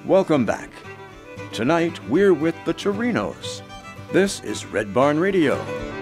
Welcome back. Tonight, we're with the Torinos. This is Red Barn Radio.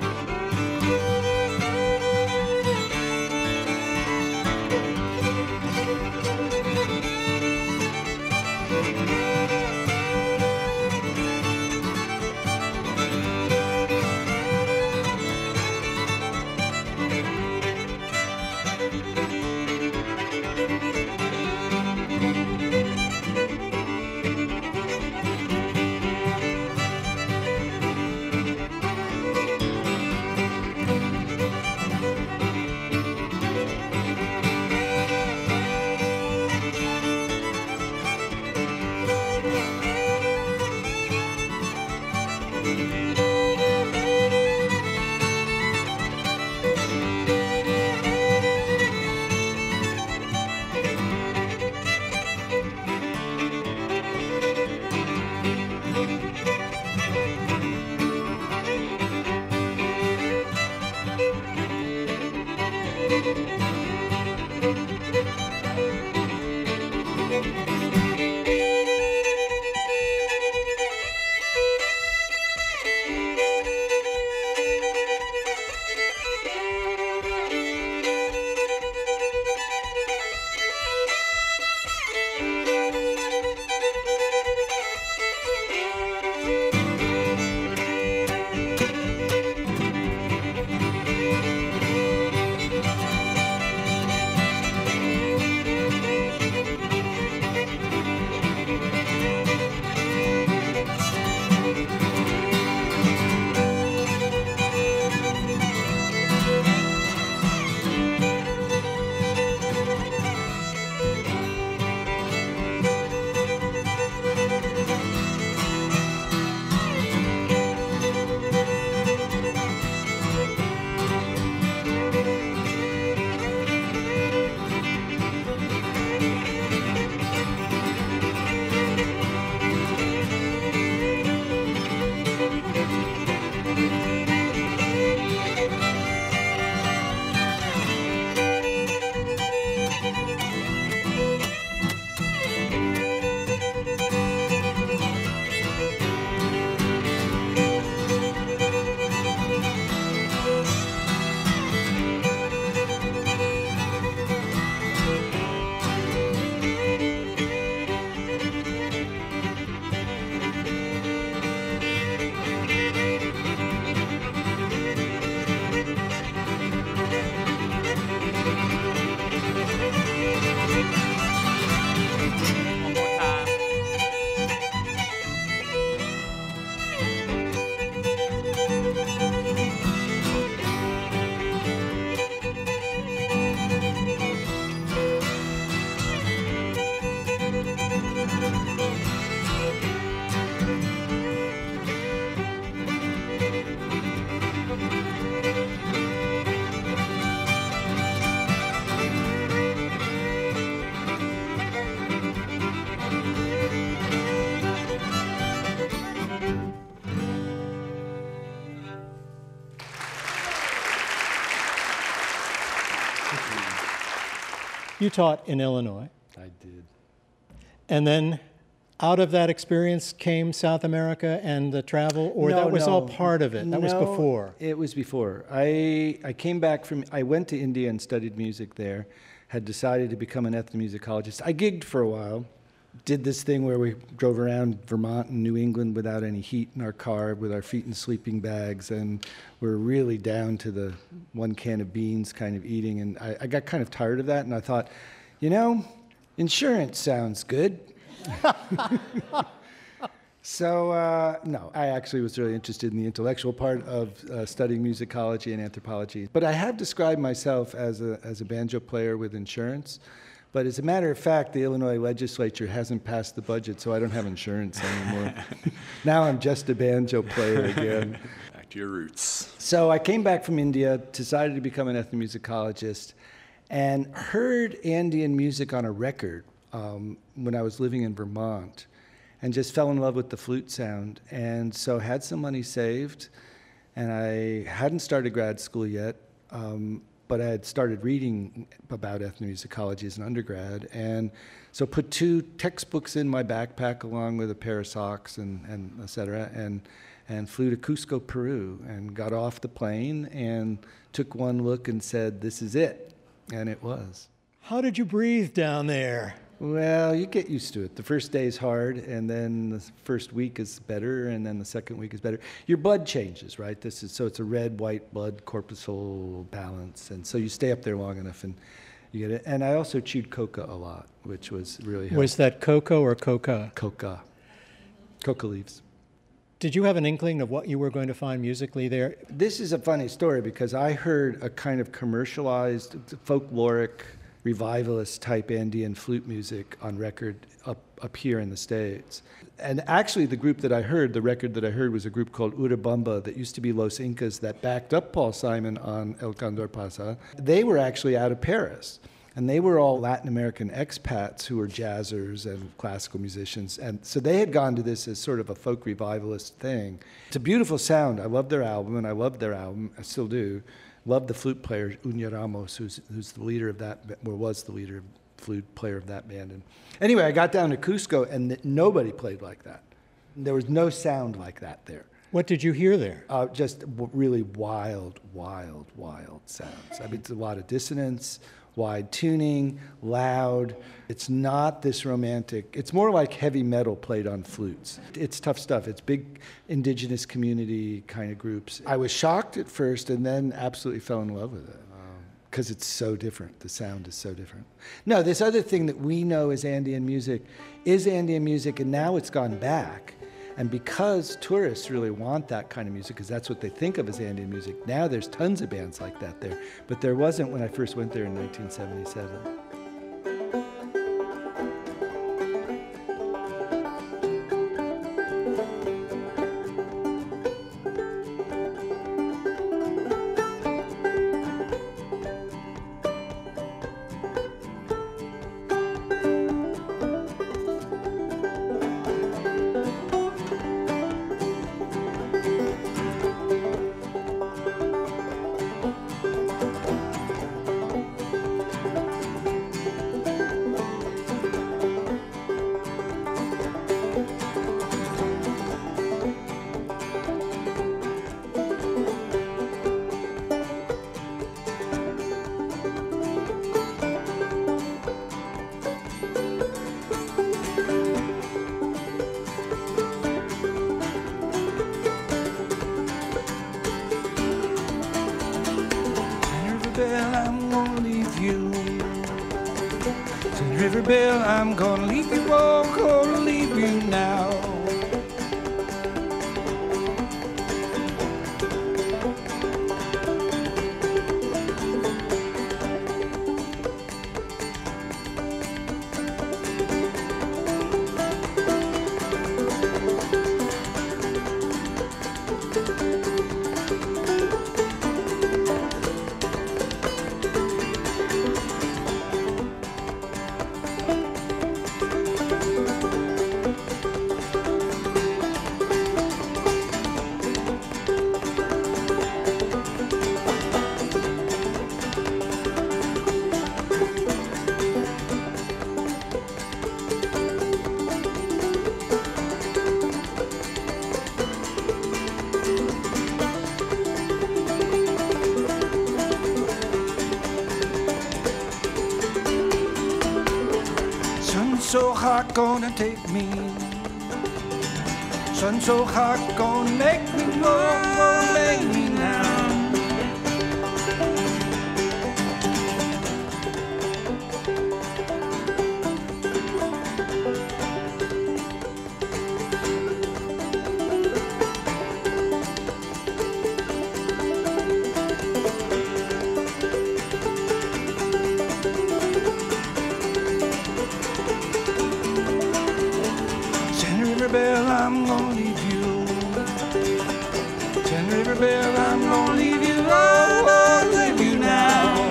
You taught in Illinois. I did. And then out of that experience came South America and the travel, or that was all part of it? That was before? It was before. I came back from, I went to India and studied music there, had decided to become an ethnomusicologist. I gigged for a while, did this thing where we drove around Vermont and New England without any heat in our car, with our feet in sleeping bags, and we're really down to the one can of beans kind of eating, and I got kind of tired of that, and I thought, you know, insurance sounds good. So, no, I actually was really interested in the intellectual part of studying musicology and anthropology. But I have described myself as a banjo player with insurance. But as a matter of fact, the Illinois legislature hasn't passed the budget, so I don't have insurance anymore. Now I'm just a banjo player again. Back to your roots. So I came back from India, decided to become an ethnomusicologist, and heard Andean music on a record when I was living in Vermont, and just fell in love with the flute sound. And so had some money saved, and I hadn't started grad school yet. but I had started reading about ethnomusicology as an undergrad, and so put 2 textbooks in my backpack along with a pair of socks and et cetera, and flew to Cusco, Peru, and got off the plane and took one look and said, this is it. And it was. How did you breathe down there? Well, you get used to it. The first day is hard, and then the first week is better, and then the second week is better. Your blood changes, right? So it's a red-white blood corpuscle balance, and so you stay up there long enough, and you get it. And I also chewed coca a lot, which was really helpful. Was that cocoa or coca? Coca. Coca leaves. Did you have an inkling of what you were going to find musically there? This is a funny story because I heard a kind of commercialized, folkloric, revivalist type Andean flute music on record up here in the States. And actually the group that I heard, the record that I heard, was a group called Urubamba that used to be Los Incas that backed up Paul Simon on El Condor Pasa. They were actually out of Paris. And they were all Latin American expats who were jazzers and classical musicians. And so they had gone to this as sort of a folk revivalist thing. It's a beautiful sound. I love their album, and I loved their album. I still do. Love the flute player, Uña Ramos, who's the leader of that, or was the leader, flute player of that band. And anyway, I got down to Cusco, and nobody played like that. There was no sound like that there. What did you hear there? Just really wild, wild, wild sounds. I mean, it's a lot of dissonance, wide tuning, loud. It's not this romantic. It's more like heavy metal played on flutes. It's tough stuff. It's big indigenous community kind of groups. I was shocked at first and then absolutely fell in love with it because it's so different. The sound is so different. No, this other thing that we know as Andean music is Andean music, and now it's gone back. And because tourists really want that kind of music, because that's what they think of as Andean music, now there's tons of bands like that there. But there wasn't when I first went there in 1977. I'm gonna leave you. Said River Bell, I'm gonna leave you, oh, gonna leave you now. So hot gonna take me. Sun so hot gonna make me more, gonna make me now. River Bell, I'm gonna leave you. Ten River Bell, I'm gonna leave you. Oh, I'll leave you now.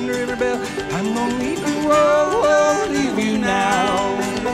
River Belle. I'm gonna leave you, oh, oh, leave you now.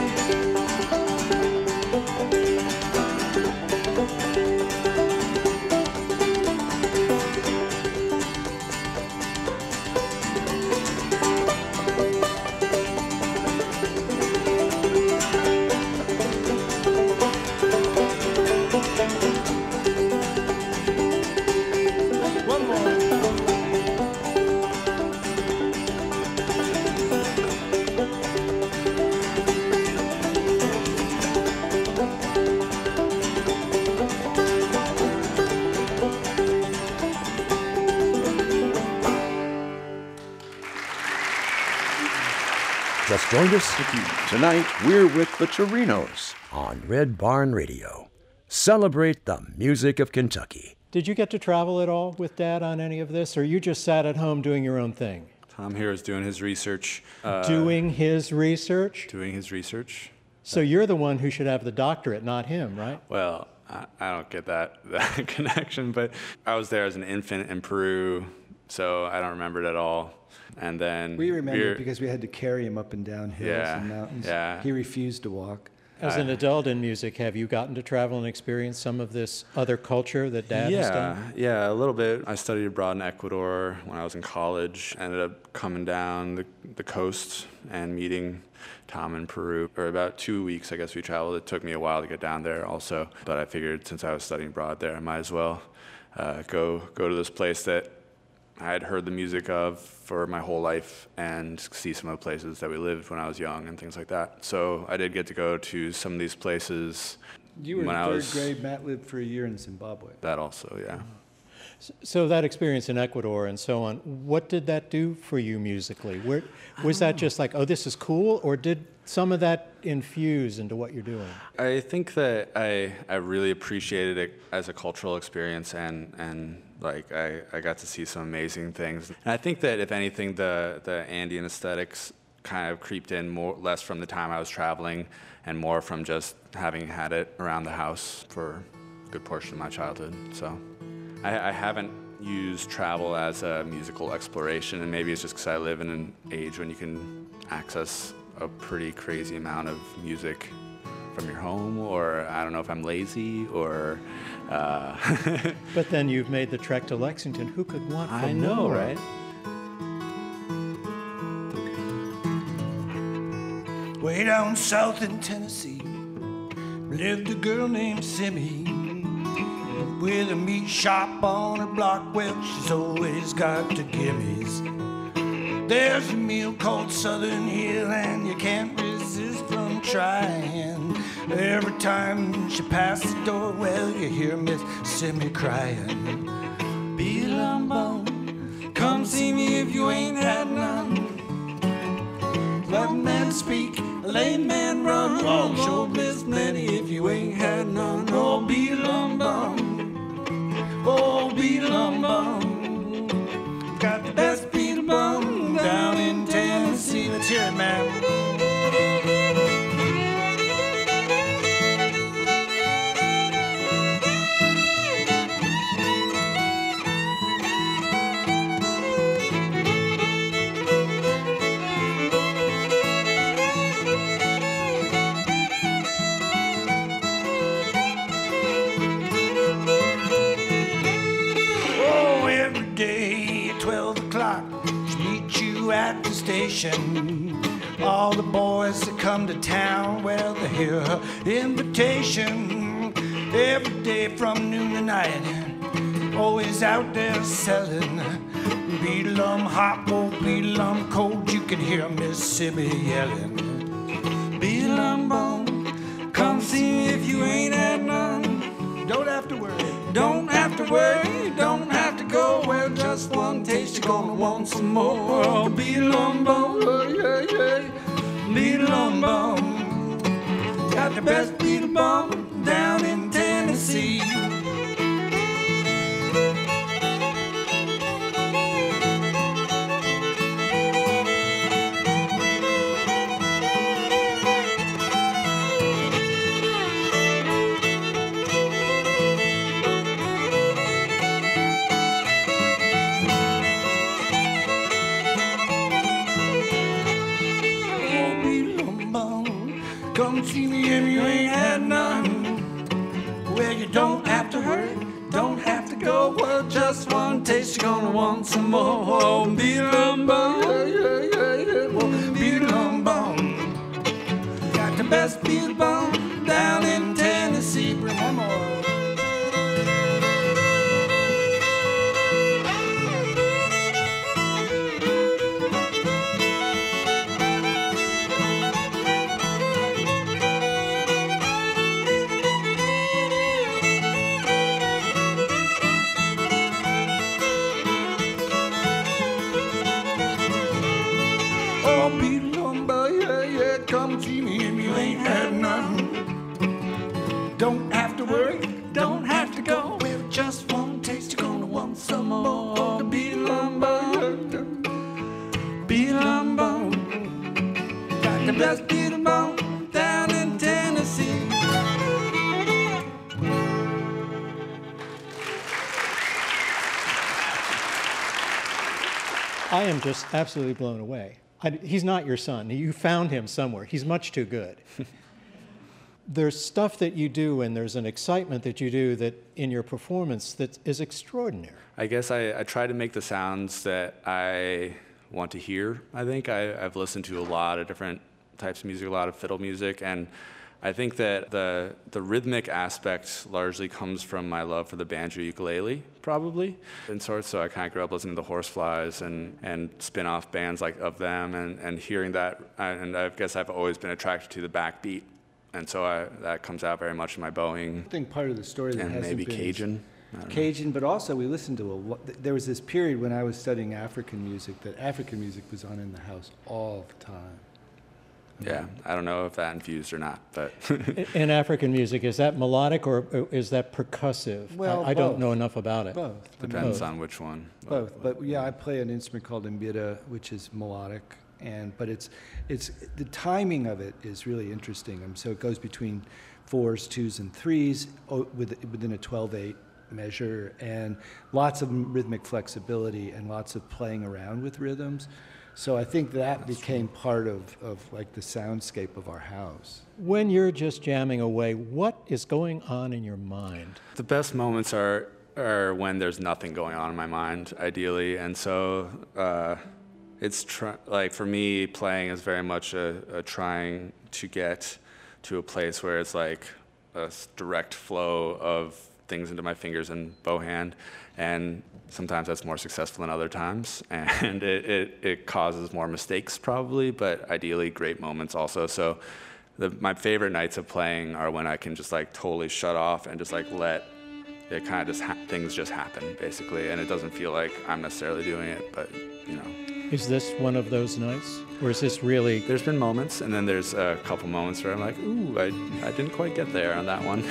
Just joined us Tonight, we're with the Chirinos. on Red Barn Radio. Celebrate the music of Kentucky. Did you get to travel at all with Dad on any of this, or you just sat at home doing your own thing? Tom here is doing his research. Doing his research? Doing his research. So you're the one who should have the doctorate, not him, right? Well, I don't get that connection, but I was there as an infant in Peru, so I don't remember it at all. And then We remember it because we had to carry him up and down hills and mountains. Yeah. He refused to walk. As an adult in music, have you gotten to travel and experience some of this other culture that Dad has done? Yeah, a little bit. I studied abroad in Ecuador when I was in college. Ended up coming down the coast and meeting Tom in Peru. For about 2 weeks, I guess we traveled. It took me a while to get down there also, but I figured since I was studying abroad there, I might as well go to this place that I had heard the music of for my whole life and see some of the places that we lived when I was young and things like that. So I did get to go to some of these places You were when in I third was grade. Matt lived for a year in Zimbabwe. that also, yeah. So that experience in Ecuador and so on, what did that do for you musically? Was that just like, oh, this is cool, or did some of that infuse into what you're doing? I think that I really appreciated it as a cultural experience, and like I got to see some amazing things. And I think that if anything, the Andean aesthetics kind of creeped in less from the time I was traveling and more from just having had it around the house for a good portion of my childhood. So I haven't used travel as a musical exploration, and maybe it's just because I live in an age when you can access a pretty crazy amount of music from your home, or I don't know if I'm lazy or... But then you've made the trek to Lexington. Who could want for I know, more? right? Way down south in Tennessee lived a girl named Simmy with a meat shop on her block. Well, she's always got the gimmies. There's a meal called Southern Hill, and you can't resist from trying. Every time she passes the door, well, you hear Miss Simmy crying. Be-lum-bum, come see me if you ain't had none. Let a man speak, a lame man run. Oh, sure bliss plenty if you ain't had none. Oh, be-lum-bum, oh, be-lum-bum. Got the best beat-a-bum down in Tennessee. Let's hear it, man. At the station, all the boys that come to town, well, they hear her invitation every day from noon to night. Always out there selling Beat-a-lum hot, oh, Beat-a-lum cold. You can hear Mississippi yelling. Beat-a-lum bone, come see me if you ain't had none. Don't have to worry, don't have to worry, don't have to go. Well, just one taste, you're gonna want some more. Beat-a-lum bone, oh, yeah, yeah. Beat-a-lum bone, got the best beat-a-bum down in Tennessee. Come see me if you ain't had none. Well, you don't have to hurry, don't have to go. Well, just one taste, you're gonna want some more. Oh, beat-a-lum bum, yeah, yeah, yeah, yeah. Well, beat-a-lum bum. Got the best beat-a-bum down in Tennessee. Bring one more. Oh, beat-a-lumba, yeah, yeah, come see me if you ain't had nothing. Don't have to worry, don't have to go. Well, just one taste, you're gonna want some more. Oh, the beat-a-lumba, beat-a-lumba. Got the best beat-a-bum down in Tennessee. I am just absolutely blown away. He's not your son. You found him somewhere. He's much too good. There's stuff that you do and there's an excitement that you do that in your performance that is extraordinary. I guess I try to make the sounds that I want to hear. I think I've listened to a lot of different types of music, a lot of fiddle music, and I think that the rhythmic aspect largely comes from my love for the banjo ukulele, probably. And so I kind of grew up listening to the Horseflies and spin-off bands like of them, and hearing that, and I guess I've always been attracted to the backbeat, and so that comes out very much in my bowing. I think part of the story that And hasn't maybe been Cajun. Cajun, but also we listened to there was this period when I was studying African music that African music was on in the house all the time. Yeah, I don't know if that infused or not, but In African music, is that melodic or is that percussive? Well, I don't both. know enough about it. Both. depends on which one. Both, but yeah, I play an instrument called mbira, which is melodic, but it's the timing of it is really interesting. So it goes between 4s, 2s, and 3s within a 12/8 measure, and lots of rhythmic flexibility and lots of playing around with rhythms. So I think that became part of like the soundscape of our house. When you're just jamming away, what is going on in your mind? The best moments are when there's nothing going on in my mind, ideally, and so it's like for me, playing is very much a trying to get to a place where it's like a direct flow of things into my fingers and bow hand, and sometimes that's more successful than other times, and it causes more mistakes probably, but ideally great moments also. So my favorite nights of playing are when I can just like totally shut off and just like let it kind of just things just happen basically, and it doesn't feel like I'm necessarily doing it, but you know. Is this one of those nights? Or is this really... There's been moments, and then there's a couple moments where I'm like, ooh, I didn't quite get there on that one.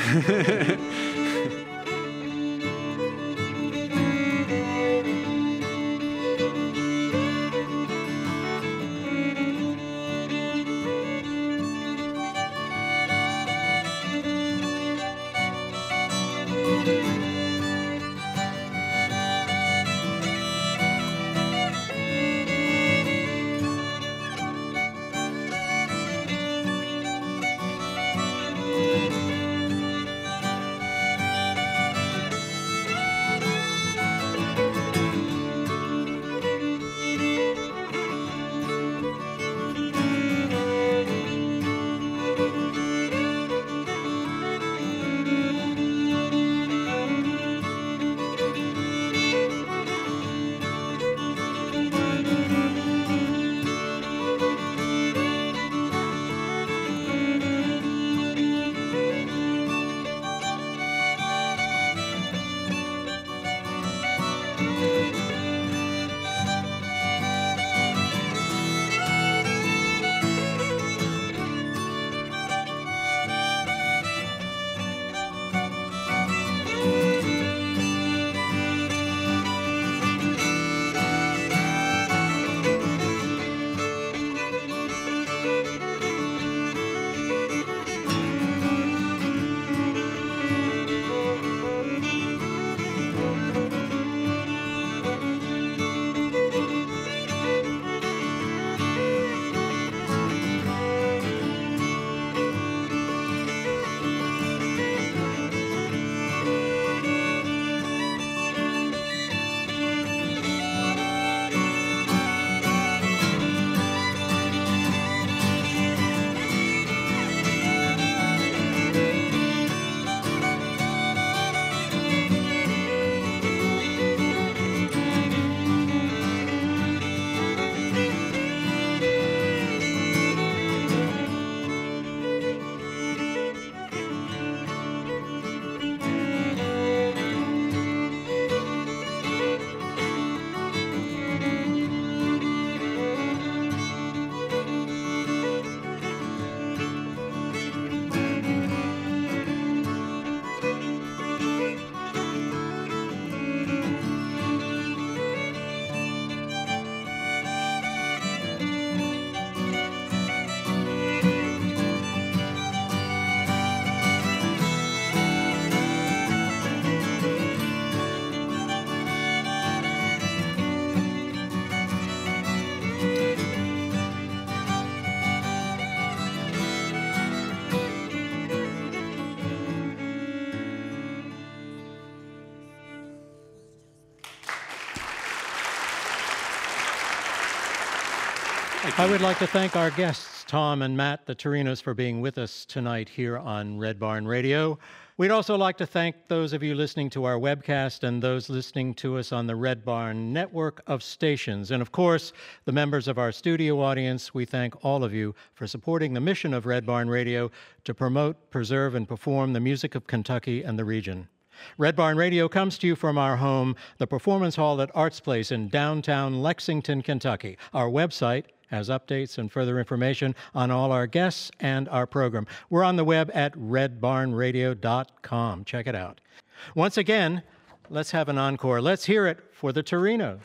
I would like to thank our guests, Tom and Matt, the Torinos, for being with us tonight here on Red Barn Radio. We'd also like to thank those of you listening to our webcast and those listening to us on the Red Barn network of stations. And of course, the members of our studio audience, we thank all of you for supporting the mission of Red Barn Radio to promote, preserve, and perform the music of Kentucky and the region. Red Barn Radio comes to you from our home, the Performance Hall at Arts Place in downtown Lexington, Kentucky. Our website has updates and further information on all our guests and our program. We're on the web at redbarnradio.com. Check it out. Once again, let's have an encore. Let's hear it for the Torinos.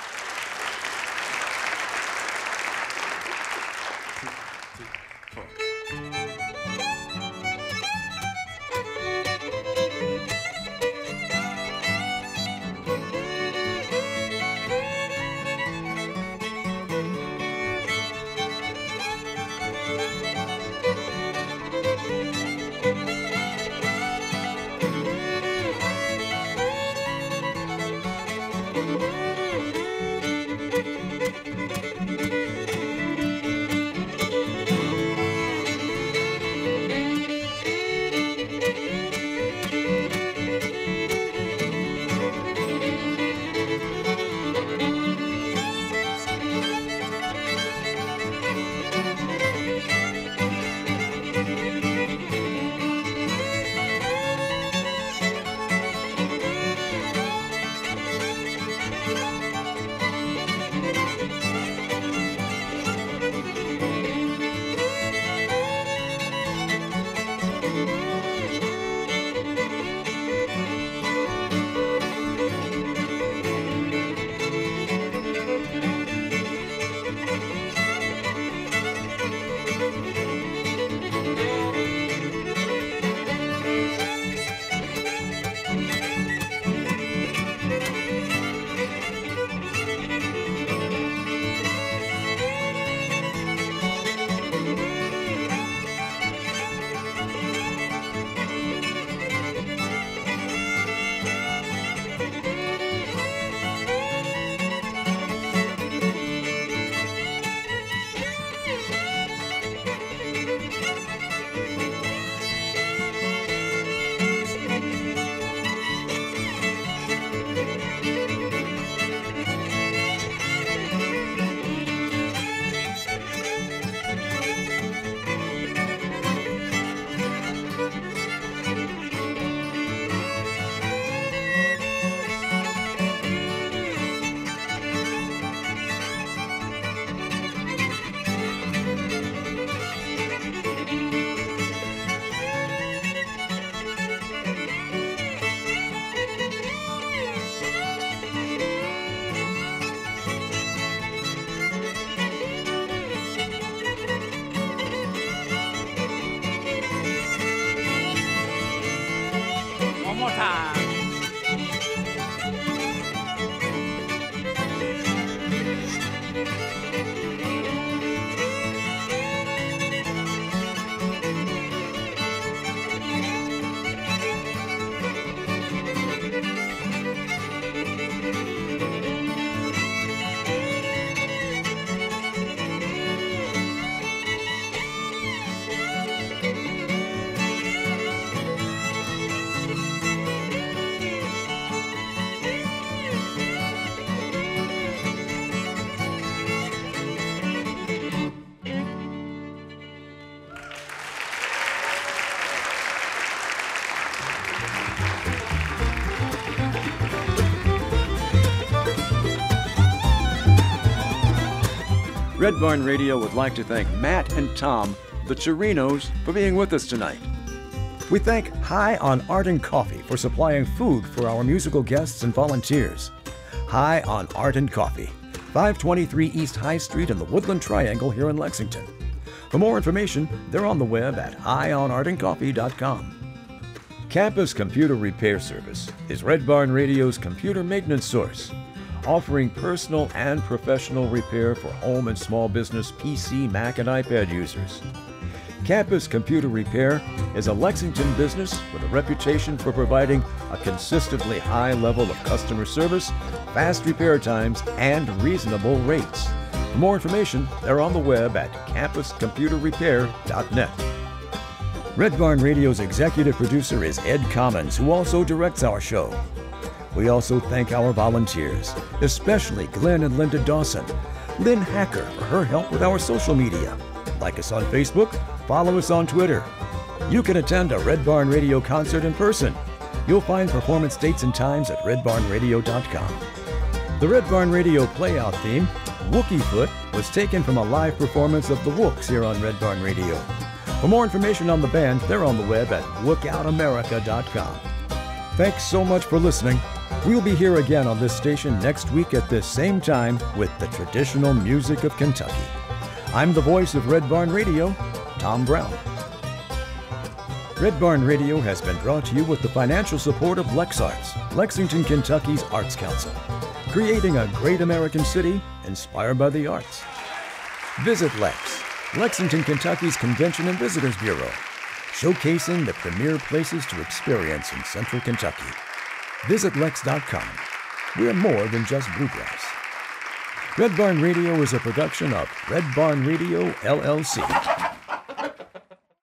Red Barn Radio would like to thank Matt and Tom, the Torinos, for being with us tonight. We thank High on Art and Coffee for supplying food for our musical guests and volunteers. High on Art and Coffee, 523 East High Street in the Woodland Triangle here in Lexington. For more information, they're on the web at highonartandcoffee.com. Campus Computer Repair Service is Red Barn Radio's computer maintenance source, offering personal and professional repair for home and small business PC, Mac, and iPad users. Campus Computer Repair is a Lexington business with a reputation for providing a consistently high level of customer service, fast repair times, and reasonable rates. For more information, they're on the web at campuscomputerrepair.net. Red Barn Radio's executive producer is Ed Commons, who also directs our show. We also thank our volunteers, especially Glenn and Linda Dawson, Lynn Hacker for her help with our social media. Like us on Facebook, follow us on Twitter. You can attend a Red Barn Radio concert in person. You'll find performance dates and times at redbarnradio.com. The Red Barn Radio playout theme, Wookie Foot, was taken from a live performance of the Wooks here on Red Barn Radio. For more information on the band, they're on the web at wookoutamerica.com. Thanks so much for listening. We'll be here again on this station next week at this same time with the traditional music of Kentucky. I'm the voice of Red Barn Radio, Tom Brown. Red Barn Radio has been brought to you with the financial support of LexArts, Lexington, Kentucky's Arts Council, creating a great American city inspired by the arts. Visit Lex, Lexington, Kentucky's Convention and Visitors Bureau, showcasing the premier places to experience in Central Kentucky. Visit Lex.com. We're more than just bluegrass. Red Barn Radio is a production of Red Barn Radio, LLC.